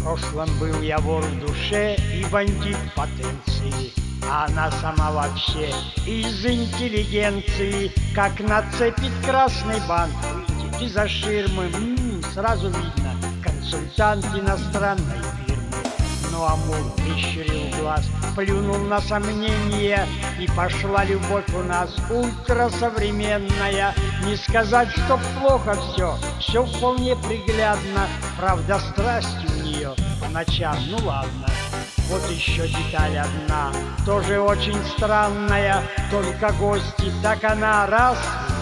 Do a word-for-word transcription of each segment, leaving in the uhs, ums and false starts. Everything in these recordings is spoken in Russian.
прошлом был я вор в душе и бандит в потенции, а она сама вообще из интеллигенции. Как нацепит красный бант, выйдет из-за ширмы, м-м, сразу видно, консультант иностранной фирмы. Но Амур прищурил глаз, плюнул на сомнения, и пошла любовь у нас ультрасовременная. Не сказать, что плохо все, все вполне приглядно. Правда, страсть у нее по ночам, ну ладно. Вот еще деталь одна, тоже очень странная. Только гости, так она раз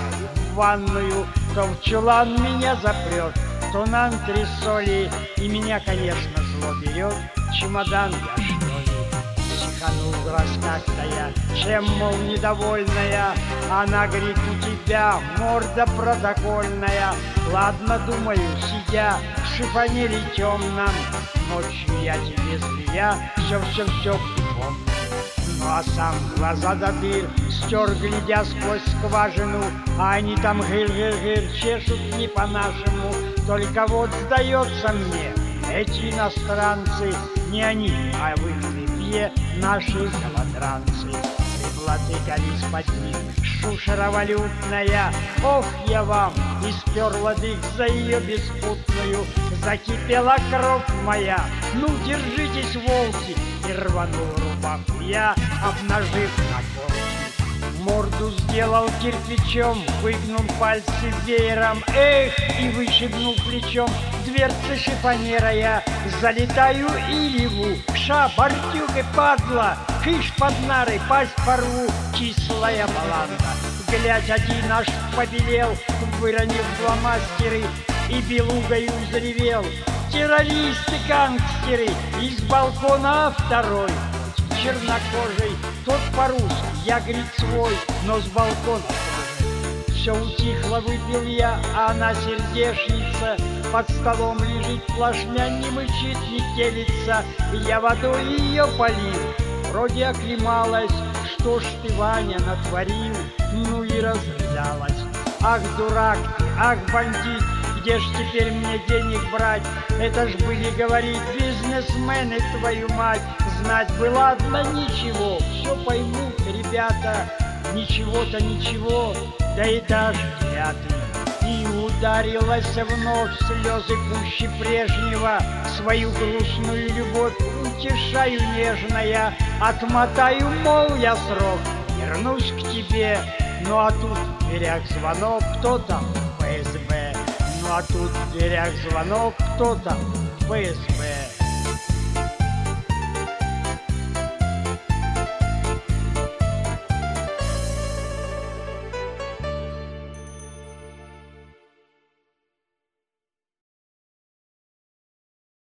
в ванную, то в чулан меня запрет, то на антресоли. И меня, конечно, зло берет. Чемодан я, что ли? Психанул раз как-то я, чем, мол, недовольная. Она говорит, у тебя морда протокольная. Ладно, думаю, сидя в шифонере темном, ночью я тебе зря все-все-все припомню. Ну а сам глаза до дыр стер, глядя сквозь скважину, а они там гыр-гыр-гыр чешут не по-нашему. Только вот сдается мне, эти иностранцы не они, а в их репье наши голодранцы. Приблатыкались под них, шушера валютная. Ох, я вам исперла дых за ее беспутную. Закипела кровь моя, ну держитесь, волки. И рванул рубаху я, обнажив на корке. Морду сделал кирпичом, выгнул пальцы веером, эх, и выщегнул плечом дверцы шифонера я. Залетаю и реву, ша, бортюга, падла, кыш под нарой, пасть порву, кислая баланда. Глядь, один наш побелел, выронив фломастеры, и белугою заревел: террористы, гангстеры! Из балкона второй, чернокожий, тот по-русски, я, говорит, свой, но с балкона тоже. Все утихло, выпил я, а она сердешница, под столом лежит плашмя, не мычит, не телится. Я водой ее полил, вроде оклемалась. Что ж ты, Ваня, натворил? Ну и разрыдалась. Ах, дурак ты, ах, бандит, где ж теперь мне денег брать? Это ж были, говорит, бизнесмены, твою мать. Знать бы, ладно, ничего, все поймут ребята. Ничего-то ничего, да и даже пятый. И ударилась вновь слезы пуще прежнего. Свою грустную любовь утешаю нежная. Отмотаю, мол, я срок, вернусь к тебе. Ну а тут в дверях звонок, кто там? ФСБ. Ну а тут в дверях звонок, кто там? ФСБ.